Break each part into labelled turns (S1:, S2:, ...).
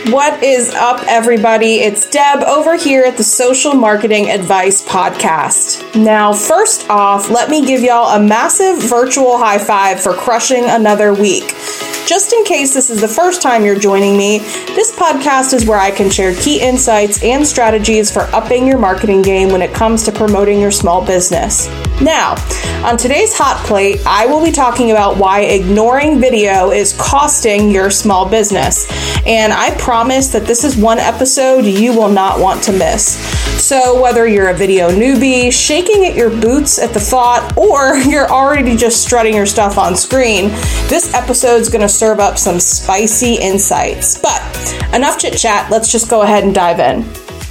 S1: What is up, everybody? It's Deb over here at the Social Marketing Advice Podcast. Now, first off, let me give y'all a massive virtual high five for crushing another week. Just in case this is the first time you're joining me, this podcast is where I can share key insights and strategies for upping your marketing game when it comes to promoting your small business. Now, on today's hot plate, I will be talking about why ignoring video is costing your small business. And I promise that this is one episode you will not want to miss. So whether you're a video newbie, shaking at your boots at the thought, or you're already just strutting your stuff on screen, this episode's going to serve up some spicy insights. But enough chit chat, let's just go ahead and dive in.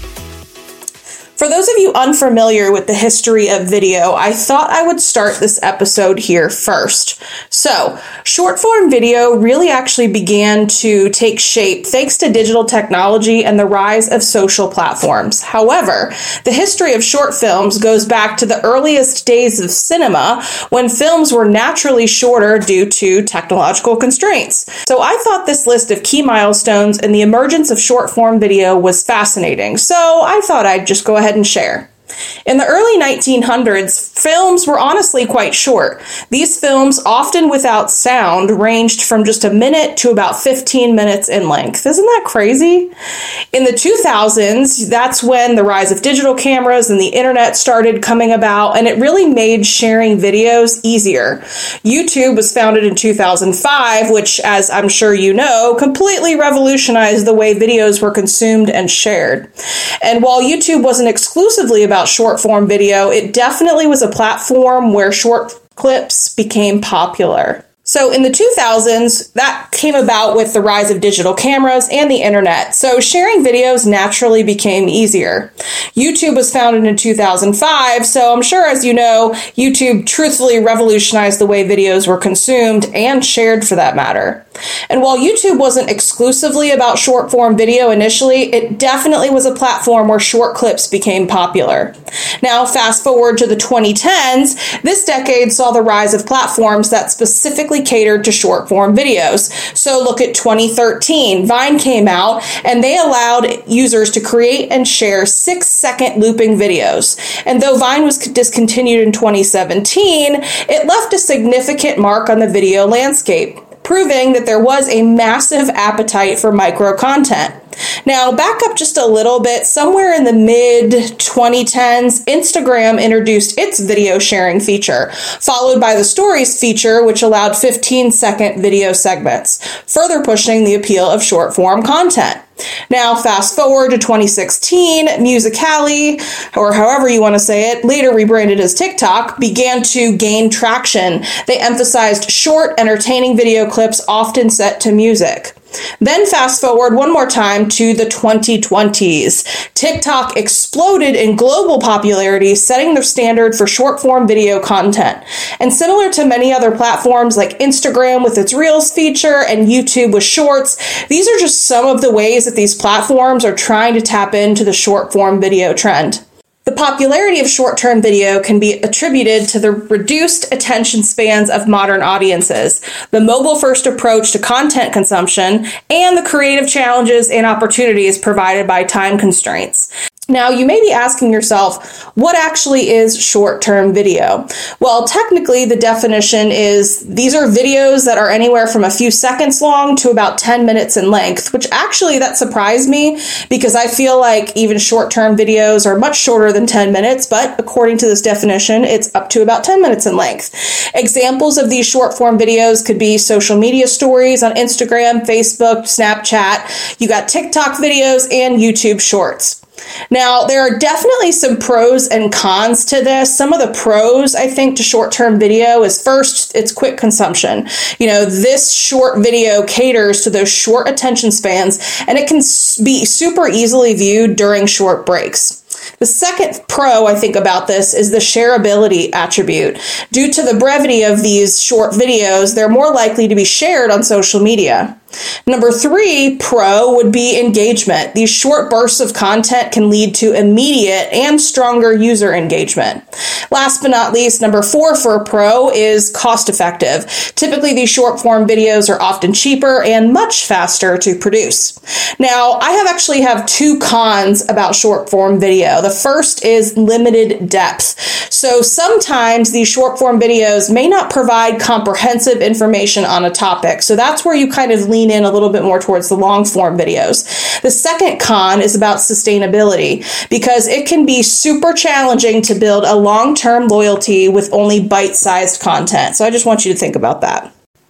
S1: For those of you unfamiliar with the history of video, I thought I would start this episode here first. So, short form video really actually began to take shape thanks to digital technology and the rise of social platforms. However, the history of short films goes back to the earliest days of cinema when films were naturally shorter due to technological constraints. So I thought this list of key milestones in the emergence of short form video was fascinating. So I thought I'd just go ahead and share. In the early 1900s, films were honestly quite short. These films, often without sound, ranged from just a minute to about 15 minutes in length. Isn't that crazy? In the 2000s, that's when the rise of digital cameras and the internet started coming about, and it really made sharing videos easier. YouTube was founded in 2005, which, as I'm sure you know, completely revolutionized the way videos were consumed and shared. And while YouTube wasn't exclusively about short form video, it definitely was a platform where short clips became popular. So in the 2000s, that came about with the rise of digital cameras and the internet. So sharing videos naturally became easier. YouTube was founded in 2005. So I'm sure, as you know, YouTube truthfully revolutionized the way videos were consumed and shared for that matter. And while YouTube wasn't exclusively about short form video initially, it definitely was a platform where short clips became popular. Now, fast forward to the 2010s, this decade saw the rise of platforms that specifically catered to short form videos. So look at 2013, Vine came out and they allowed users to create and share 6-second looping videos. And though Vine was discontinued in 2017, it left a significant mark on the video landscape, proving that there was a massive appetite for micro content. Now, back up just a little bit, somewhere in the mid-2010s, Instagram introduced its video sharing feature, followed by the Stories feature, which allowed 15-second video segments, further pushing the appeal of short-form content. Now, fast forward to 2016, Musical.ly, or however you want to say it, later rebranded as TikTok, began to gain traction. They emphasized short, entertaining video clips often set to music. Then fast forward one more time to the 2020s. TikTok exploded in global popularity, setting the standard for short-form video content. And similar to many other platforms like Instagram with its Reels feature and YouTube with Shorts, these are just some of the ways that these platforms are trying to tap into the short-form video trend. The popularity of short-term video can be attributed to the reduced attention spans of modern audiences, the mobile-first approach to content consumption, and the creative challenges and opportunities provided by time constraints. Now, you may be asking yourself, what actually is short-term video? Well, technically, the definition is these are videos that are anywhere from a few seconds long to about 10 minutes in length, which actually that surprised me because I feel like even short-term videos are much shorter than 10 minutes, but according to this definition, it's up to about 10 minutes in length. Examples of these short-form videos could be social media stories on Instagram, Facebook, Snapchat. You got TikTok videos and YouTube Shorts. Now, there are definitely some pros and cons to this. Some of the pros, I think, to short-term video is first, it's quick consumption. You know, this short video caters to those short attention spans, and it can be super easily viewed during short breaks. The second pro I think about this is the shareability attribute. Due to the brevity of these short videos, they're more likely to be shared on social media. Number 3, pro, would be engagement. These short bursts of content can lead to immediate and stronger user engagement. Last but not least, number 4 for a pro is cost effective. Typically, these short form videos are often cheaper and much faster to produce. Now, I actually have 2 cons about short form video. The first is limited depth. So sometimes these short form videos may not provide comprehensive information on a topic. So that's where you kind of lean in a little bit more towards the long form videos. The second con is about sustainability, because it can be super challenging to build a long-term loyalty with only bite-sized content. So I just want you to think about that.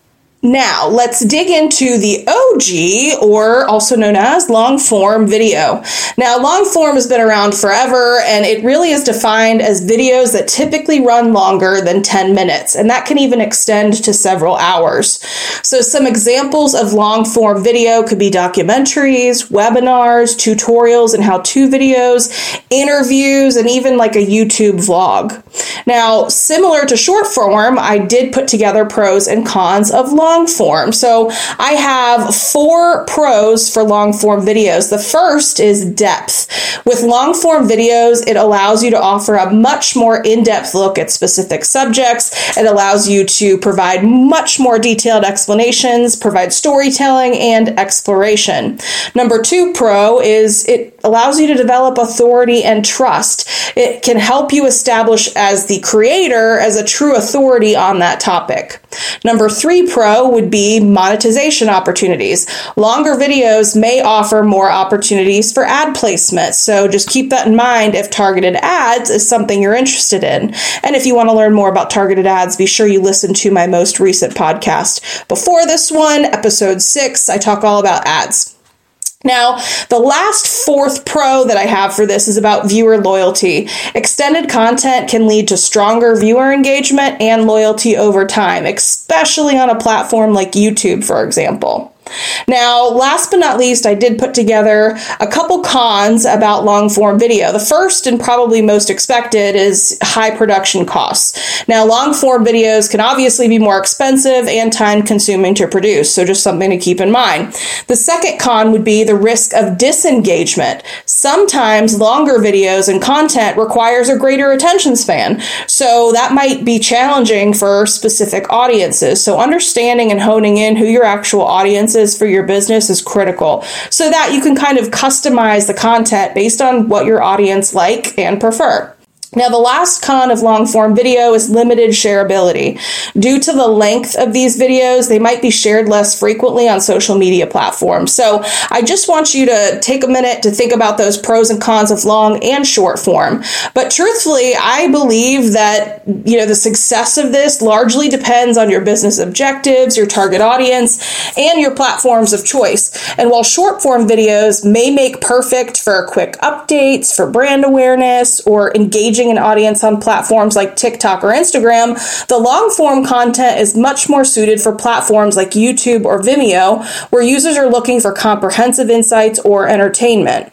S1: Now, let's dig into the OG, or also known as long-form video. Now, long-form has been around forever, and it really is defined as videos that typically run longer than 10 minutes, and that can even extend to several hours. So some examples of long-form video could be documentaries, webinars, tutorials and how-to videos, interviews, and even like a YouTube vlog. Now, similar to short form, I did put together pros and cons of long form. So I have 4 pros for long form videos. The first is depth. With long form videos, it allows you to offer a much more in-depth look at specific subjects. It allows you to provide much more detailed explanations, provide storytelling and exploration. Number 2 pro is it allows you to develop authority and trust. It can help you establish as the creator as a true authority on that topic. Number 3 pro would be monetization opportunities. Longer videos may offer more opportunities for ad placement, so just keep that in mind if targeted ads is something you're interested in. And if you want to learn more about targeted ads, be sure you listen to my most recent podcast. Before this one, episode 6, I talk all about ads. Now, the last 4th pro that I have for this is about viewer loyalty. Extended content can lead to stronger viewer engagement and loyalty over time, especially on a platform like YouTube, for example. Now, last but not least, I did put together a couple cons about long form video. The first and probably most expected is high production costs. Now, long form videos can obviously be more expensive and time consuming to produce, so just something to keep in mind. The second con would be the risk of disengagement. Sometimes longer videos and content requires a greater attention span, so that might be challenging for specific audiences. So understanding and honing in who your actual audience is for your business is critical, so that you can kind of customize the content based on what your audience like and prefer. Now, the last con of long-form video is limited shareability. Due to the length of these videos, they might be shared less frequently on social media platforms. So I just want you to take a minute to think about those pros and cons of long and short form. But truthfully, I believe that, the success of this largely depends on your business objectives, your target audience, and your platforms of choice. And while short-form videos may make perfect for quick updates, for brand awareness, or engaging an audience on platforms like TikTok or Instagram, the long-form content is much more suited for platforms like YouTube or Vimeo, where users are looking for comprehensive insights or entertainment.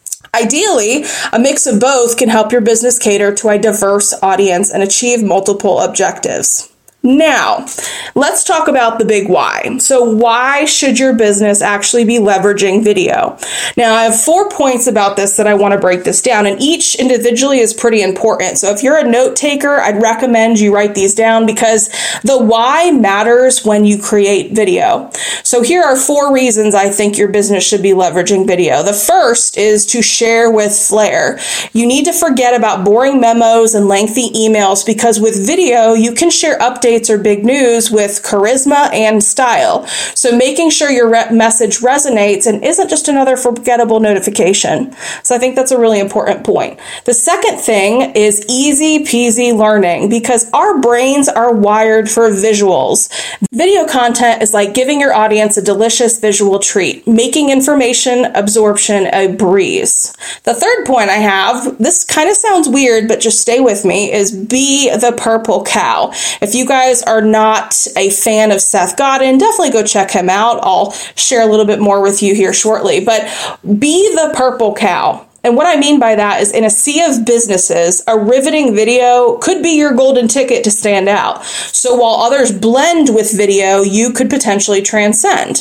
S1: Ideally, a mix of both can help your business cater to a diverse audience and achieve multiple objectives. Now, let's talk about the big why. So why should your business actually be leveraging video? Now, I have 4 points about this that I want to break this down, and each individually is pretty important. So if you're a note taker, I'd recommend you write these down, because the why matters when you create video. So here are 4 reasons I think your business should be leveraging video. The first is to share with flair. You need to forget about boring memos and lengthy emails, because with video, you can share updates or big news with charisma and style. So making sure your message resonates and isn't just another forgettable notification. So I think that's a really important point. The second thing is easy peasy learning, because our brains are wired for visuals. Video content is like giving your audience a delicious visual treat, making information absorption a breeze. The third point I have, this kind of sounds weird, but just stay with me, is be the purple cow. If you guys are not a fan of Seth Godin, definitely go check him out. I'll share a little bit more with you here shortly, but be the purple cow. And what I mean by that is, in a sea of businesses, a riveting video could be your golden ticket to stand out. So while others blend with video, you could potentially transcend.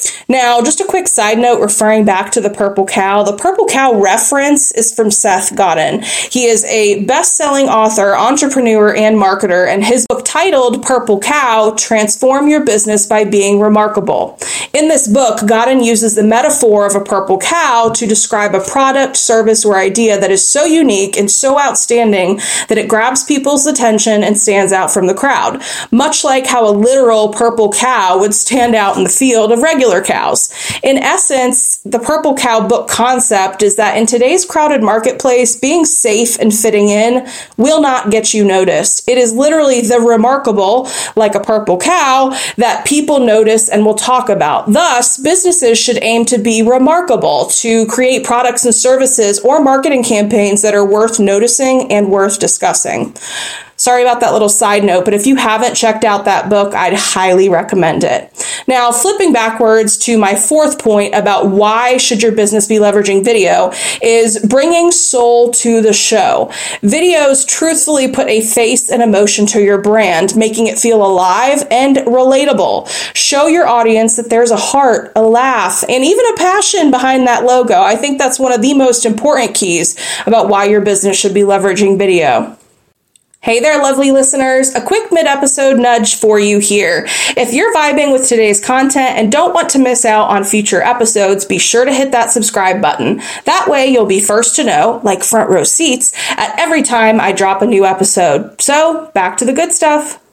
S1: Now, just a quick side note referring back to the Purple Cow. The Purple Cow reference is from Seth Godin. He is a best-selling author, entrepreneur, and marketer, and his book titled Purple Cow, Transform Your Business by Being Remarkable. In this book, Godin uses the metaphor of a purple cow to describe a product, service, or idea that is so unique and so outstanding that it grabs people's attention and stands out from the crowd, much like how a literal purple cow would stand out in the field of regular cows. In essence, the Purple Cow book concept is that in today's crowded marketplace, being safe and fitting in will not get you noticed. It is literally the remarkable, like a purple cow, that people notice and will talk about. Thus, businesses should aim to be remarkable, to create products and services or marketing campaigns that are worth noticing and worth discussing. Sorry about that little side note, but if you haven't checked out that book, I'd highly recommend it. Now, flipping backwards to my fourth point about why should your business be leveraging video is bringing soul to the show. Videos truthfully put a face and emotion to your brand, making it feel alive and relatable. Show your audience that there's a heart, a laugh, and even a passion behind that logo. I think that's one of the most important keys about why your business should be leveraging video. Hey there, lovely listeners. A quick mid-episode nudge for you here. If you're vibing with today's content and don't want to miss out on future episodes, be sure to hit that subscribe button. That way you'll be first to know, like front row seats, at every time I drop a new episode. So, back to the good stuff.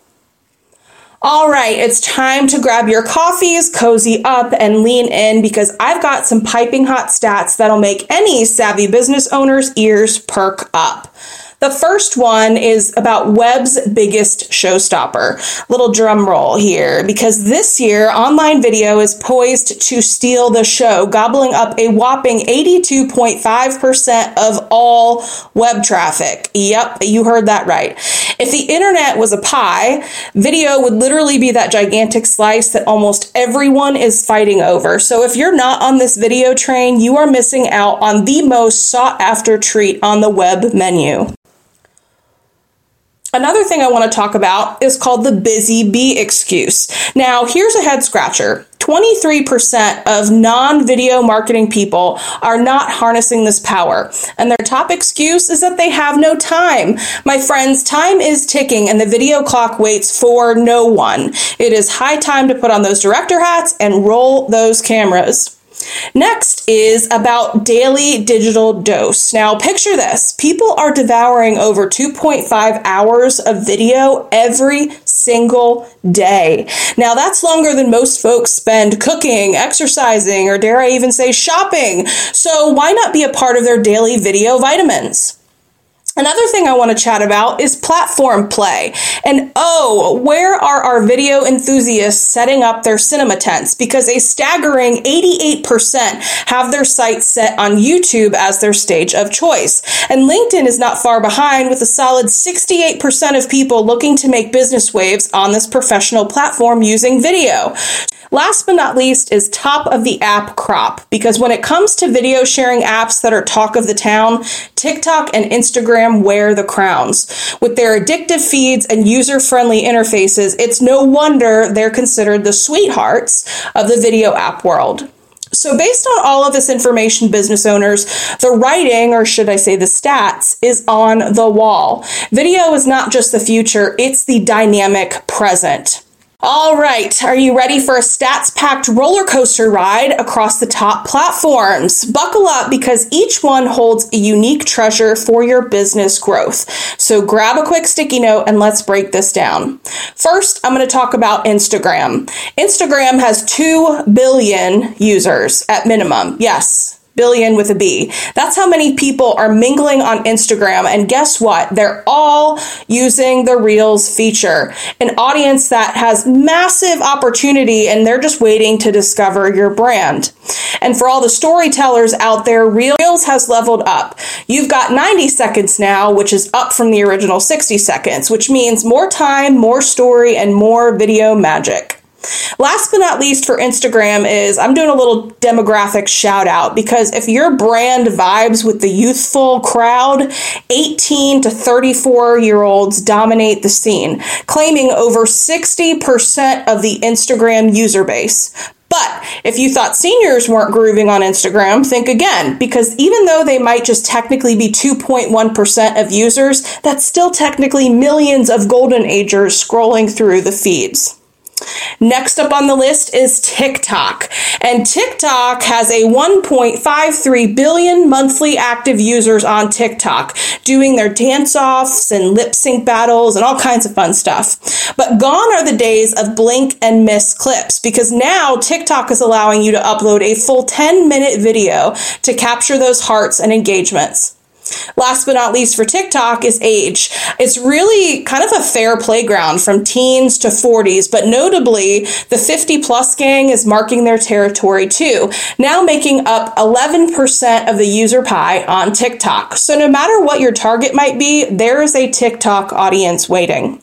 S1: All right, it's time to grab your coffees, cozy up, and lean in because I've got some piping hot stats that'll make any savvy business owner's ears perk up. The first one is about web's biggest showstopper. Little drum roll here, because this year, online video is poised to steal the show, gobbling up a whopping 82.5% of all web traffic. Yep, you heard that right. If the internet was a pie, video would literally be that gigantic slice that almost everyone is fighting over. So if you're not on this video train, you are missing out on the most sought after treat on the web menu. Another thing I want to talk about is called the busy bee excuse. Now, here's a head scratcher. 23% of non-video marketing people are not harnessing this power, and their top excuse is that they have no time. My friends, time is ticking, and the video clock waits for no one. It is high time to put on those director hats and roll those cameras. Next is about daily digital dose. Now, picture this. People are devouring over 2.5 hours of video every single day. Now, that's longer than most folks spend cooking, exercising, or dare I even say shopping. So why not be a part of their daily video vitamins? Another thing I want to chat about is platform play. And where are our video enthusiasts setting up their cinema tents? Because a staggering 88% have their sights set on YouTube as their stage of choice. And LinkedIn is not far behind with a solid 68% of people looking to make business waves on this professional platform using video. Last but not least is top of the app crop, because when it comes to video sharing apps that are talk of the town, TikTok and Instagram wear the crowns. With their addictive feeds and user-friendly interfaces, it's no wonder they're considered the sweethearts of the video app world. So based on all of this information, business owners, the writing, or should I say the stats, is on the wall. Video is not just the future, it's the dynamic present. All right, are you ready for a stats-packed roller coaster ride across the top platforms? Buckle up because each one holds a unique treasure for your business growth. So grab a quick sticky note and let's break this down. First, I'm going to talk about Instagram. Instagram has 2 billion users at minimum. Yes. Billion with a B. That's how many people are mingling on Instagram. And guess what? They're all using the Reels feature, an audience that has massive opportunity and they're just waiting to discover your brand. And for all the storytellers out there, Reels has leveled up. You've got 90 seconds now, which is up from the original 60 seconds, which means more time, more story, and more video magic. Last but not least for Instagram is I'm doing a little demographic shout out because if your brand vibes with the youthful crowd, 18 to 34-year-olds dominate the scene, claiming over 60% of the Instagram user base. But if you thought seniors weren't grooving on Instagram, think again, because even though they might just technically be 2.1% of users, that's still technically millions of golden agers scrolling through the feeds. Next up on the list is TikTok. And TikTok has a 1.53 billion monthly active users on TikTok, doing their dance-offs and lip sync battles and all kinds of fun stuff. But gone are the days of blink and miss clips, because now TikTok is allowing you to upload a full 10-minute video to capture those hearts and engagements. Last but not least for TikTok is age. It's really kind of a fair playground from teens to 40s, but notably the 50 plus gang is marking their territory too, now making up 11% of the user pie on TikTok. So no matter what your target might be, there is a TikTok audience waiting.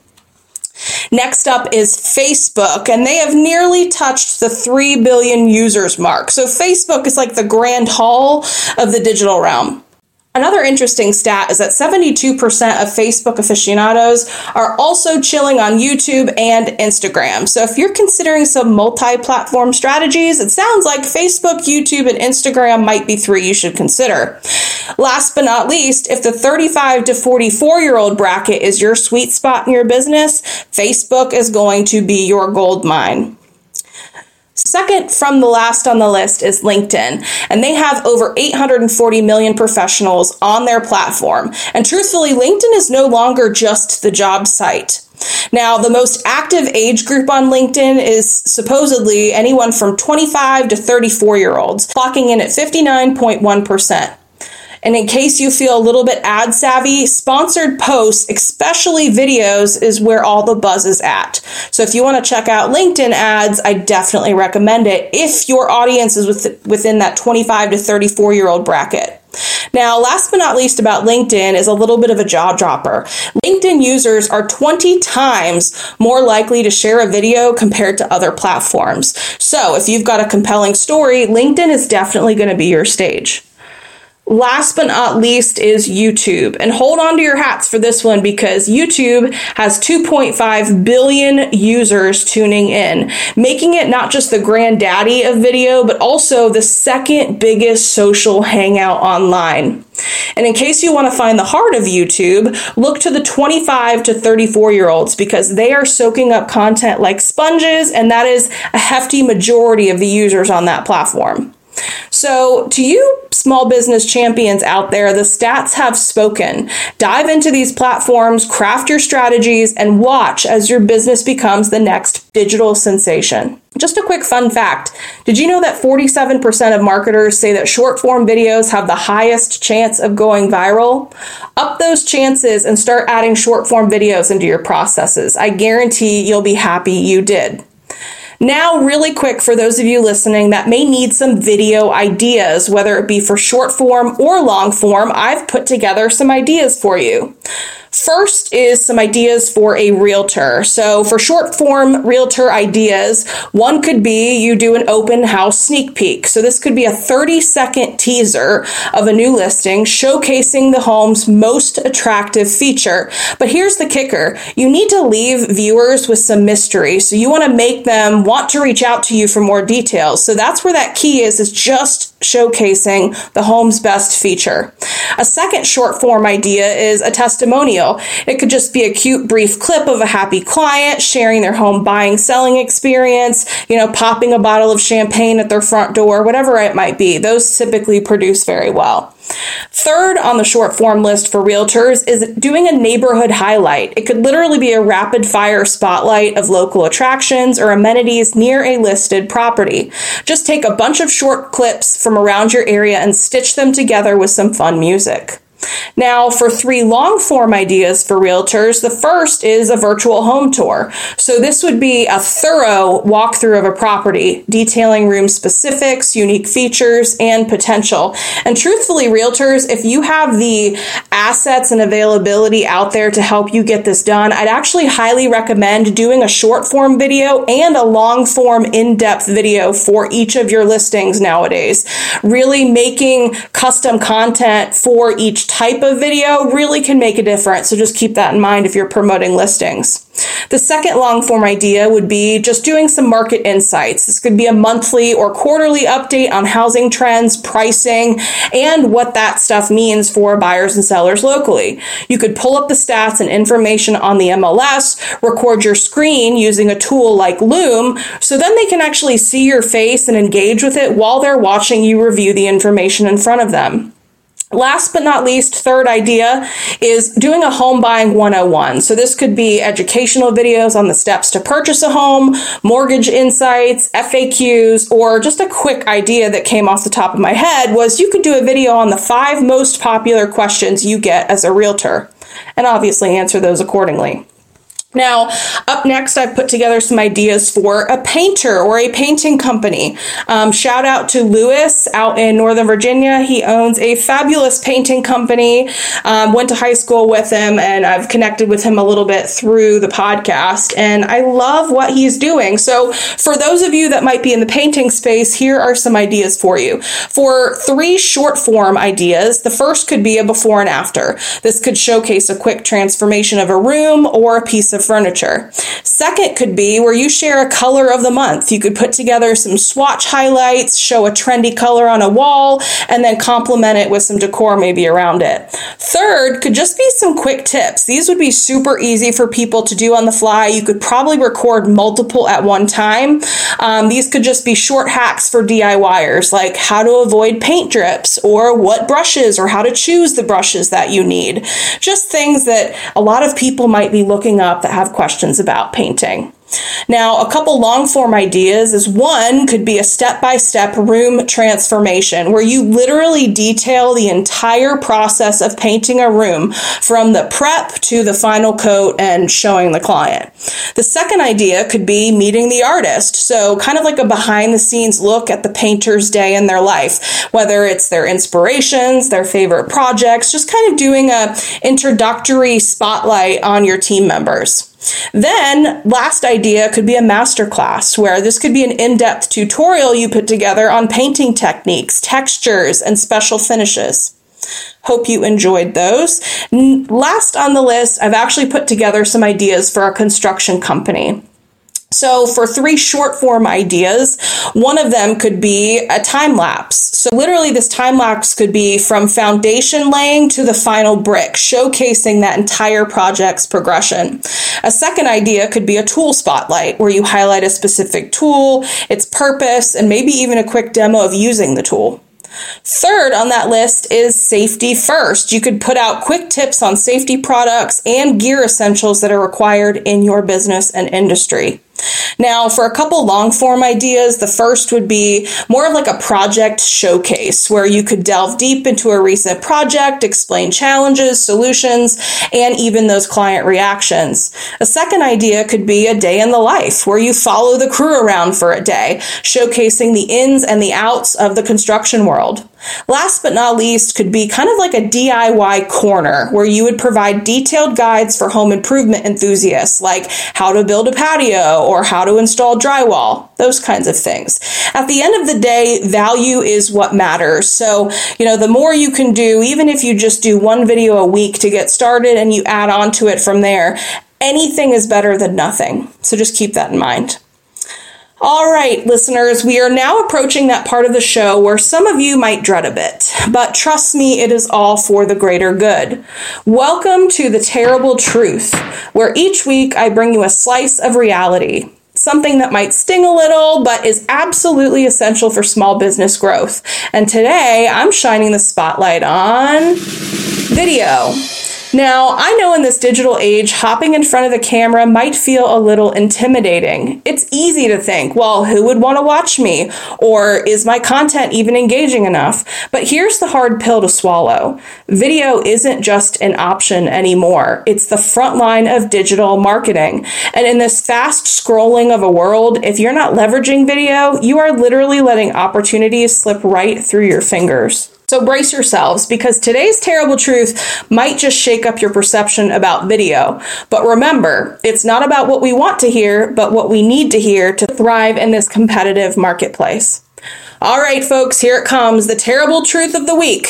S1: Next up is Facebook, and they have nearly touched the 3 billion users mark. So Facebook is like the grand hall of the digital realm. Another interesting stat is that 72% of Facebook aficionados are also chilling on YouTube and Instagram. So if you're considering some multi-platform strategies, it sounds like Facebook, YouTube, and Instagram might be three you should consider. Last but not least, if the 35 to 44-year-old bracket is your sweet spot in your business, Facebook is going to be your gold mine. Second from the last on the list is LinkedIn, and they have over 840 million professionals on their platform. And truthfully, LinkedIn is no longer just the job site. Now, the most active age group on LinkedIn is supposedly anyone from 25 to 34-year-olds, clocking in at 59.1%. And in case you feel a little bit ad savvy, sponsored posts, especially videos, is where all the buzz is at. So if you want to check out LinkedIn ads, I definitely recommend it if your audience is within that 25 to 34-year-old bracket. Now, last but not least about LinkedIn is a little bit of a jaw dropper. LinkedIn users are 20 times more likely to share a video compared to other platforms. So if you've got a compelling story, LinkedIn is definitely going to be your stage. Last but not least is YouTube. And hold on to your hats for this one, because YouTube has 2.5 billion users tuning in, making it not just the granddaddy of video, but also the second biggest social hangout online. And in case you want to find the heart of YouTube, look to the 25 to 34-year-olds, because they are soaking up content like sponges, and that is a hefty majority of the users on that platform. So to you small business champions out there, the stats have spoken. Dive into these platforms, craft your strategies, and watch as your business becomes the next digital sensation. Just a quick fun fact. Did you know that 47% of marketers say that short form videos have the highest chance of going viral? Up those chances and start adding short form videos into your processes. I guarantee you'll be happy you did. Now, really quick, for those of you listening that may need some video ideas, whether it be for short form or long form, I've put together some ideas for you. First is some ideas for a realtor. So for short form realtor ideas, one could be you do an open house sneak peek. So this could be a 30-second teaser of a new listing showcasing the home's most attractive feature. But here's the kicker. You need to leave viewers with some mystery. So you want to make them want to reach out to you for more details. So that's where that key is just showcasing the home's best feature. A second short form idea is a testimonial. It could just be a cute, brief clip of a happy client sharing their home buying, selling experience, popping a bottle of champagne at their front door, whatever it might be. Those typically produce very well. Third on the short form list for realtors is doing a neighborhood highlight. It could literally be a rapid fire spotlight of local attractions or amenities near a listed property. Just take a bunch of short clips from around your area and stitch them together with some fun music. Now, for 3 long-form ideas for realtors, the first is a virtual home tour. So this would be a thorough walkthrough of a property, detailing room specifics, unique features, and potential. And truthfully, realtors, if you have the assets and availability out there to help you get this done, I'd actually highly recommend doing a short-form video and a long-form in-depth video for each of your listings nowadays. Really making custom content for each each type of video really can make a difference. So just keep that in mind if you're promoting listings. The second long form idea would be just doing some market insights. This could be a monthly or quarterly update on housing trends, pricing, and what that stuff means for buyers and sellers locally. You could pull up the stats and information on the MLS, record your screen using a tool like Loom, so then they can actually see your face and engage with it while they're watching you review the information in front of them. Last but not least, third idea is doing a home buying 101. So this could be educational videos on the steps to purchase a home, mortgage insights, FAQs, or just a quick idea that came off the top of my head was you could do a video on the 5 most popular questions you get as a realtor, and obviously answer those accordingly. Now, up next, I've put together some ideas for a painter or a painting company. Shout out to Lewis out in Northern Virginia. He owns a fabulous painting company. Went to high school with him, and I've connected with him a little bit through the podcast, and I love what he's doing. So for those of you that might be in the painting space, here are some ideas for you. For 3 short form ideas, the first could be a before and after. This could showcase a quick transformation of a room or a piece of furniture. Second could be where you share a color of the month. You could put together some swatch highlights, show a trendy color on a wall, and then complement it with some decor maybe around it. Third could just be some quick tips. These would be super easy for people to do on the fly. You could probably record multiple at one time. These could just be short hacks for DIYers, like how to avoid paint drips, or what brushes, or how to choose the brushes that you need. Just things that a lot of people might be looking up that have questions about painting. Now, a couple long form ideas is one could be a step-by-step room transformation where you literally detail the entire process of painting a room from the prep to the final coat and showing the client. The second idea could be meeting the artist. So kind of like a behind the scenes look at the painter's day in their life, whether it's their inspirations, their favorite projects, just kind of doing a introductory spotlight on your team members. Then, last idea could be a masterclass, where this could be an in-depth tutorial you put together on painting techniques, textures, and special finishes. Hope you enjoyed those. Last on the list, I've actually put together some ideas for a construction company. So for 3 short form ideas, one of them could be a time lapse. So literally this time lapse could be from foundation laying to the final brick, showcasing that entire project's progression. A second idea could be a tool spotlight, where you highlight a specific tool, its purpose, and maybe even a quick demo of using the tool. Third on that list is safety first. You could put out quick tips on safety products and gear essentials that are required in your business and industry. Now, for a couple long form ideas, the first would be more of like a project showcase where you could delve deep into a recent project, explain challenges, solutions, and even those client reactions. A second idea could be a day in the life where you follow the crew around for a day, showcasing the ins and the outs of the construction world. Last but not least could be kind of like a DIY corner where you would provide detailed guides for home improvement enthusiasts, like how to build a patio or how to install drywall, those kinds of things. At the end of the day, value is what matters. So, the more you can do, even if you just do 1 video a week to get started and you add on to it from there, anything is better than nothing. So just keep that in mind. All right, listeners, we are now approaching that part of the show where some of you might dread a bit, but trust me, it is all for the greater good. Welcome to The Terrible Truth, where each week I bring you a slice of reality, something that might sting a little, but is absolutely essential for small business growth. And today, I'm shining the spotlight on video. Now, I know in this digital age, hopping in front of the camera might feel a little intimidating. It's easy to think, well, who would want to watch me? Or is my content even engaging enough? But here's the hard pill to swallow. Video isn't just an option anymore. It's the front line of digital marketing. And in this fast scrolling of a world, if you're not leveraging video, you are literally letting opportunities slip right through your fingers. So brace yourselves, because today's terrible truth might just shake up your perception about video. But remember, it's not about what we want to hear, but what we need to hear to thrive in this competitive marketplace. All right, folks, here it comes, the terrible truth of the week.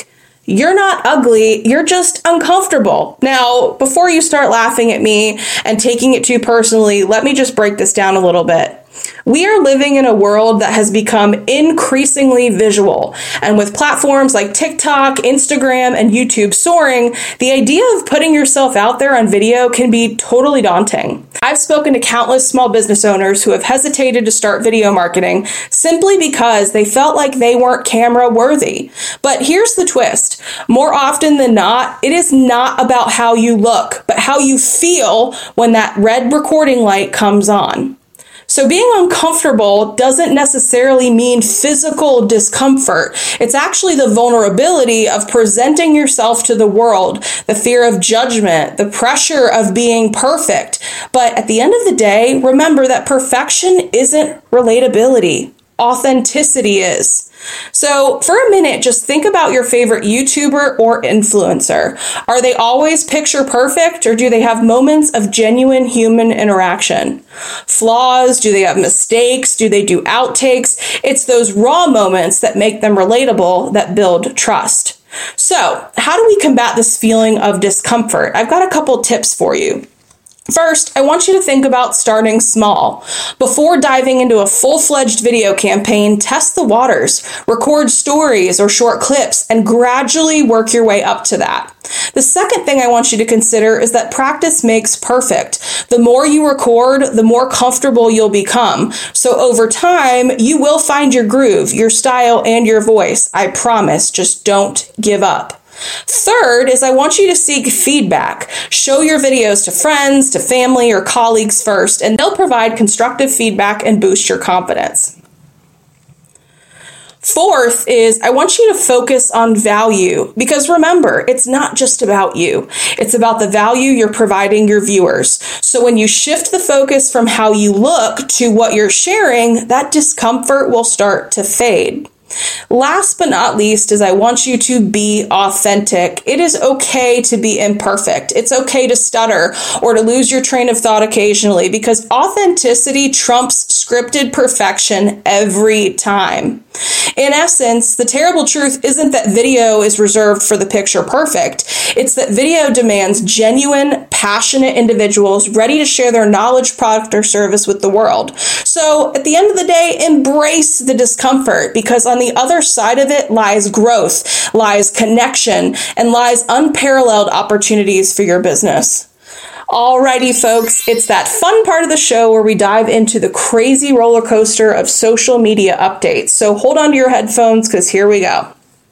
S1: You're not ugly, you're just uncomfortable. Now, before you start laughing at me and taking it too personally, let me just break this down a little bit. We are living in a world that has become increasingly visual, and with platforms like TikTok, Instagram, and YouTube soaring, the idea of putting yourself out there on video can be totally daunting. I've spoken to countless small business owners who have hesitated to start video marketing simply because they felt like they weren't camera worthy. But here's the twist. More often than not, it is not about how you look, but how you feel when that red recording light comes on. So being uncomfortable doesn't necessarily mean physical discomfort. It's actually the vulnerability of presenting yourself to the world, the fear of judgment, the pressure of being perfect. But at the end of the day, remember that perfection isn't relatability. Authenticity is. So for a minute, just think about your favorite YouTuber or influencer. Are they always picture perfect, or do they have moments of genuine human interaction? Flaws? Do they have mistakes? Do they do outtakes? It's those raw moments that make them relatable, that build trust. So how do we combat this feeling of discomfort? I've got a couple tips for you. First, I want you to think about starting small. Before diving into a full-fledged video campaign, test the waters, record stories or short clips, and gradually work your way up to that. The second thing I want you to consider is that practice makes perfect. The more you record, the more comfortable you'll become. So over time, you will find your groove, your style, and your voice. I promise, just don't give up. Third is I want you to seek feedback. Show your videos to friends, to family, or colleagues first, and they'll provide constructive feedback and boost your confidence. Fourth is I want you to focus on value, because remember, it's not just about you. It's about the value you're providing your viewers. So when you shift the focus from how you look to what you're sharing, that discomfort will start to fade. Last but not least is I want you to be authentic. It is okay to be imperfect. It's okay to stutter or to lose your train of thought occasionally, because authenticity trumps scripted perfection every time. In essence, the terrible truth isn't that video is reserved for the picture perfect. It's that video demands genuine, passionate individuals ready to share their knowledge, product, or service with the world. So at the end of the day, embrace the discomfort, because on the other side of it lies growth, lies connection, and lies unparalleled opportunities for your business. Alrighty, folks, it's that fun part of the show where we dive into the crazy roller coaster of social media updates. So hold on to your headphones, because here we go.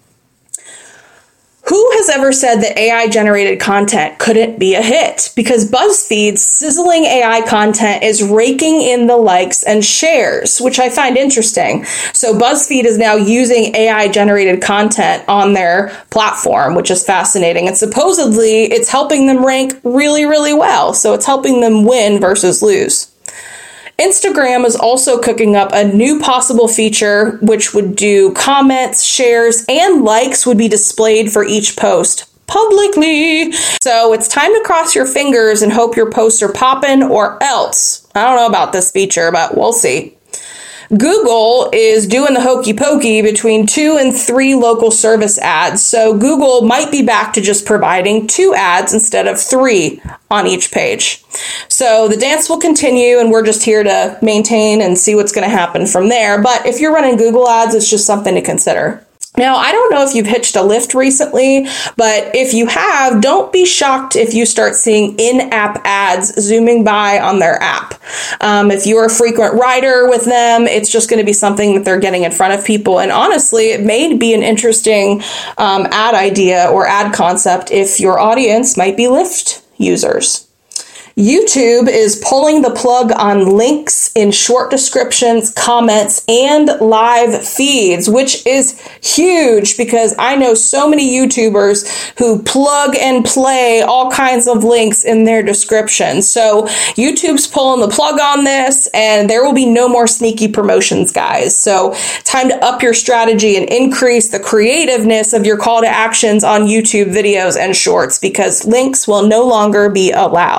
S1: Who has ever said that AI-generated content couldn't be a hit? Because BuzzFeed's sizzling AI content is raking in the likes and shares, which I find interesting. So BuzzFeed is now using AI-generated content on their platform, which is fascinating. And supposedly, it's helping them rank really, really well. So it's helping them win versus lose. Instagram is also cooking up a new possible feature, which would do comments, shares, and likes would be displayed for each post publicly. So it's time to cross your fingers and hope your posts are popping, or else. I don't know about this feature, but we'll see. Google is doing the hokey pokey between 2 and 3 local service ads. So Google might be back to just providing 2 ads instead of 3 on each page. So the dance will continue, and we're just here to maintain and see what's going to happen from there. But if you're running Google ads, it's just something to consider. Now, I don't know if you've hitched a lift recently, but if you have, don't be shocked if you start seeing in-app ads zooming by on their app. If you're a frequent rider with them, it's just going to be something that they're getting in front of people. And honestly, it may be an interesting ad idea or ad concept if your audience might be Lyft users. YouTube is pulling the plug on links in short descriptions, comments, and live feeds, which is huge because I know so many YouTubers who plug and play all kinds of links in their descriptions. So YouTube's pulling the plug on this, and there will be no more sneaky promotions, guys. So time to up your strategy and increase the creativeness of your call to actions on YouTube videos and shorts, because links will no longer be allowed.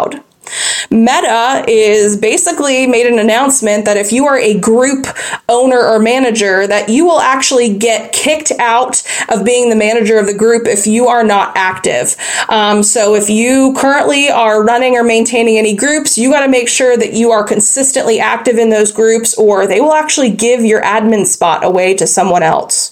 S1: Meta is basically made an announcement that if you are a group owner or manager, that you will actually get kicked out of being the manager of the group if you are not active. So if you currently are running or maintaining any groups, you got to make sure that you are consistently active in those groups, or they will actually give your admin spot away to someone else.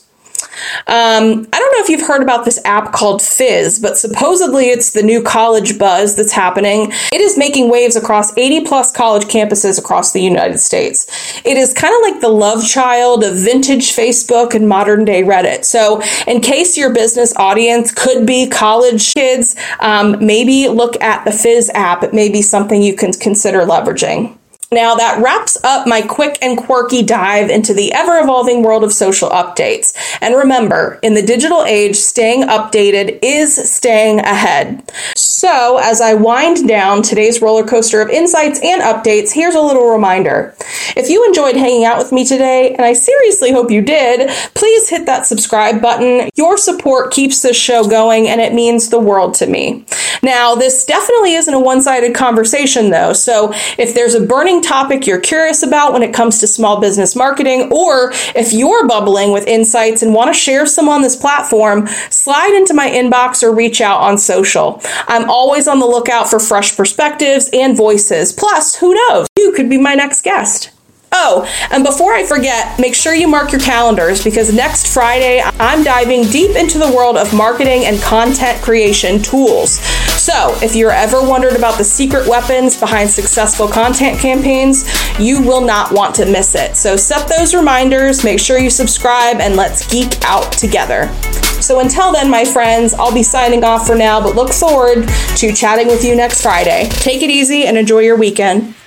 S1: I don't know if you've heard about this app called Fizz, but supposedly it's the new college buzz that's happening. It is making waves across 80 plus college campuses across the United States. It is kind of like the love child of vintage Facebook and modern day Reddit. So in case your business audience could be college kids, maybe look at the Fizz app. It may be something you can consider leveraging. Now that wraps up my quick and quirky dive into the ever-evolving world of social updates. And remember, in the digital age, staying updated is staying ahead. So as I wind down today's roller coaster of insights and updates, here's a little reminder. If you enjoyed hanging out with me today, and I seriously hope you did, please hit that subscribe button. Your support keeps this show going, and it means the world to me. Now, this definitely isn't a one-sided conversation, though. So if there's a burning topic you're curious about when it comes to small business marketing, or if you're bubbling with insights and want to share some on this platform, slide into my inbox or reach out on social. I'm always on the lookout for fresh perspectives and voices. Plus, who knows? You could be my next guest. Oh, and before I forget, make sure you mark your calendars, because next Friday, I'm diving deep into the world of marketing and content creation tools. So if you're ever wondered about the secret weapons behind successful content campaigns, you will not want to miss it. So set those reminders, make sure you subscribe, and let's geek out together. So until then, my friends, I'll be signing off for now, but look forward to chatting with you next Friday. Take it easy and enjoy your weekend.